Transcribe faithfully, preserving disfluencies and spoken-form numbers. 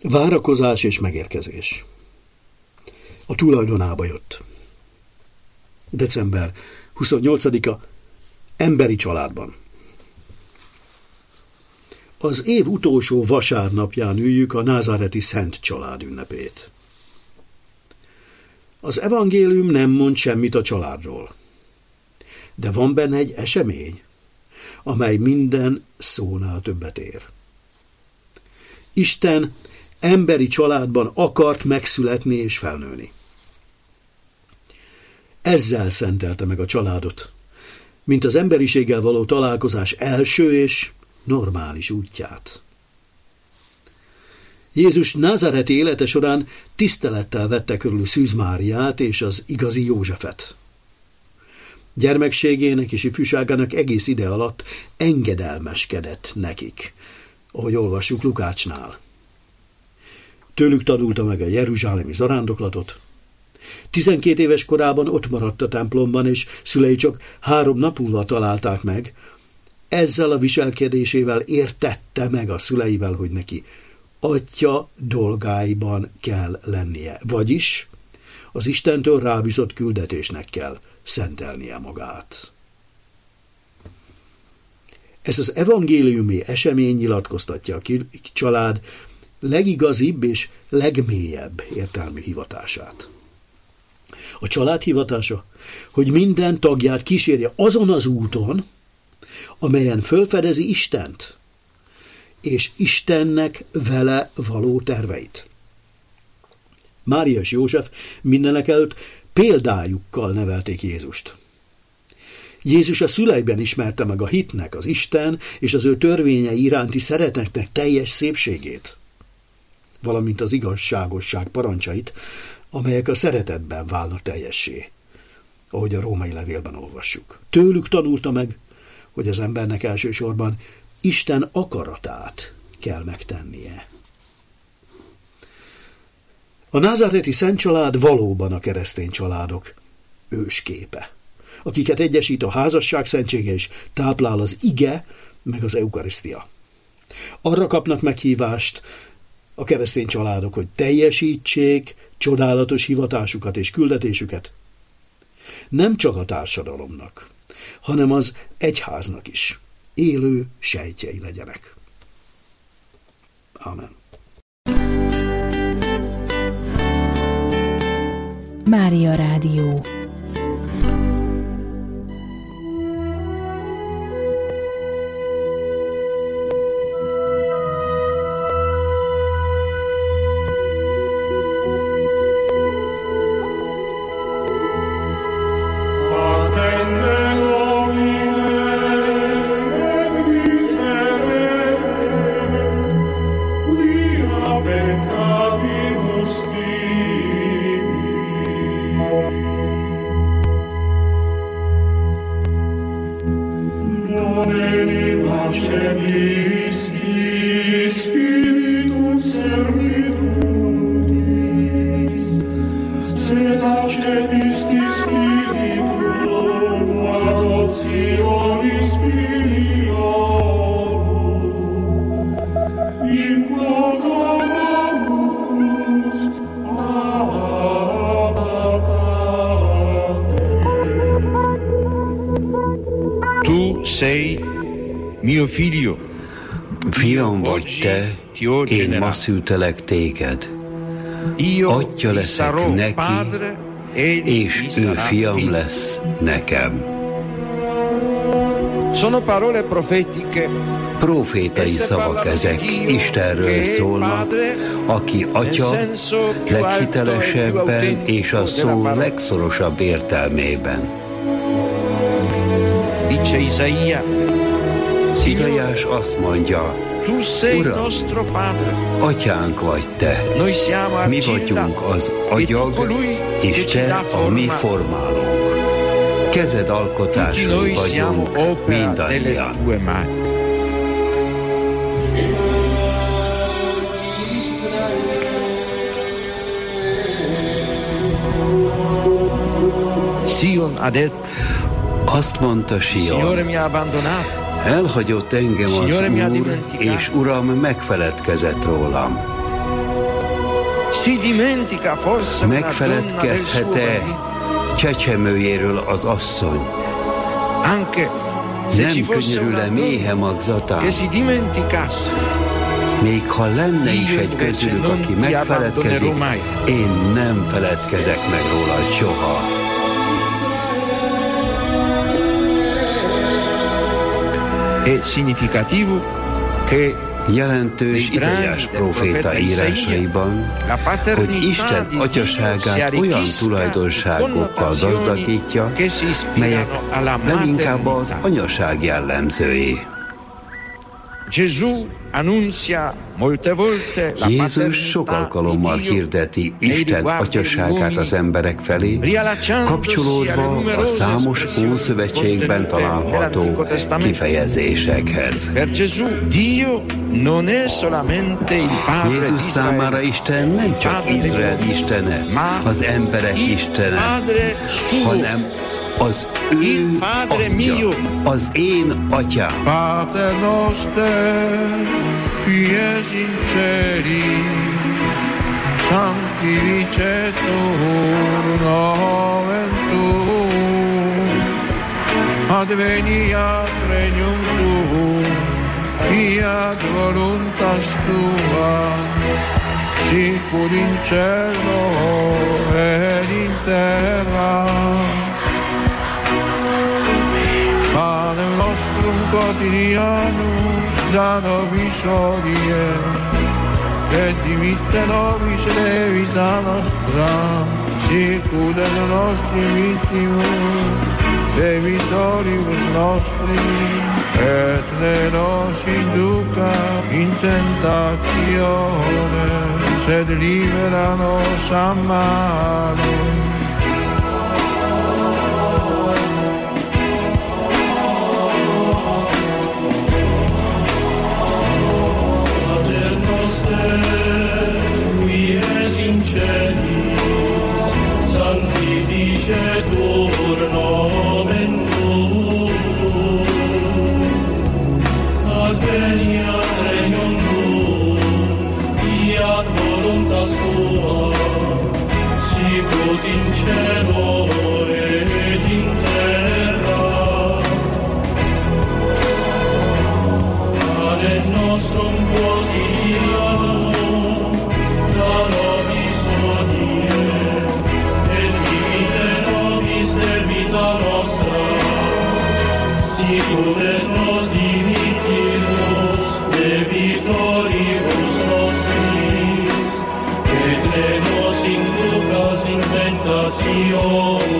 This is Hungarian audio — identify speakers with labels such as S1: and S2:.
S1: Várakozás és megérkezés. A tulajdonába jött. december huszonnyolcadika. Emberi családban. Az év utolsó vasárnapján üljük a názáreti Szent Család ünnepét. Az evangélium nem mond semmit a családról, de van benne egy esemény, amely minden szónál többet ér. Isten emberi családban akart megszületni és felnőni. Ezzel szentelte meg a családot, mint az emberiséggel való találkozás első és normális útját. Jézus názáreti élete során tisztelettel vette körül Szűz Máriát és az igazi Józsefet. Gyermekségének és ifjúságának egész ide alatt engedelmeskedett nekik, ahogy olvassuk Lukácsnál. Tőlük tanulta meg a jeruzsálemi zarándoklatot. Tizenkét éves korában ott maradt a templomban, és szülei csak három nap múlva találták meg. Ezzel a viselkedésével értette meg a szüleivel, hogy neki atya dolgáiban kell lennie, vagyis az Istentől rábízott küldetésnek kell szentelnie magát. Ez az evangéliumi esemény nyilatkoztatja a család legigazibb és legmélyebb értelmi hivatását. A család hivatása, hogy minden tagját kísérje azon az úton, amelyen fölfedezi Istent, és Istennek vele való terveit. Mária és József mindenek előtt példájukkal nevelték Jézust. Jézus a szüleiben ismerte meg a hitnek, az Isten és az ő törvényei iránti szeretetnek teljes szépségét, valamint az igazságosság parancsait, amelyek a szeretetben válnak teljessé, ahogy a római levélben olvassuk. Tőlük tanulta meg, hogy az embernek elsősorban Isten akaratát kell megtennie. A názáreti Szent Család valóban a keresztény családok ősképe, akiket egyesít a házasság szentsége és táplál az ige meg az eukarisztia. Arra kapnak meghívást a keresztény családok, hogy teljesítsék csodálatos hivatásukat és küldetésüket. Nem csak a társadalomnak, hanem az egyháznak is élő sejtjei legyenek. Ámen.
S2: Mária Rádió.
S3: Fiam vagy te, én ma szültelek téged. Atya leszek neki, és ő fiam lesz nekem. Profétai szavak ezek, Istenről szólnak, aki atya leghitelesebben és a szó legszorosabb értelmében. Izaiás azt mondja, Uram, atyánk vagy te, mi vagyunk az agyag, és te a mi formálónk. Kezed alkotásai vagyunk mindannyian. Azt mondta Sion, elhagyott engem az Úr, és Uram megfeledkezett rólam. Megfeledkezhet-e csecsemőjéről az asszony? Nem könyörül-e méhe magzatán? Még ha lenne is egy közülük, aki megfeledkezik, én nem feledkezek meg róla soha. Jelentős Izaiás próféta írásaiban, hogy Isten atyaságát olyan tulajdonságokkal gazdagítja, melyek leginkább az anyaság jellemzői. Jézus sok alkalommal hirdeti Isten atyaságát az emberek felé, kapcsolódva a számos Ószövetségben található kifejezésekhez. Jézus számára Isten nem csak Izrael istene, az emberek istene, hanem az ő atya, az én atyám.
S4: Pater noster, qui es in celi, sanctificetur nomen tuum, adveniat regnum tuum, fiat voluntas tua, sicur in cielo et in terra. Panem nostrum quotidianum da nobis hodie, et dimitte nobis debita nostra, sicut et nostri vittimus debitoribus nostri, et ne nos induca in tentatione, sed libera nos a malo. Qui es in celis, sanctificetur nomen tuum, adveniat regnum tuum, fiat voluntas tua, sicut in cielo et in terra. Panem nostrum quotidianum da nobis hodie, et dimitte nobis debita nostra, sicut et nos dimittimus debitoribus nostris, et ne nos inducas in tentationem,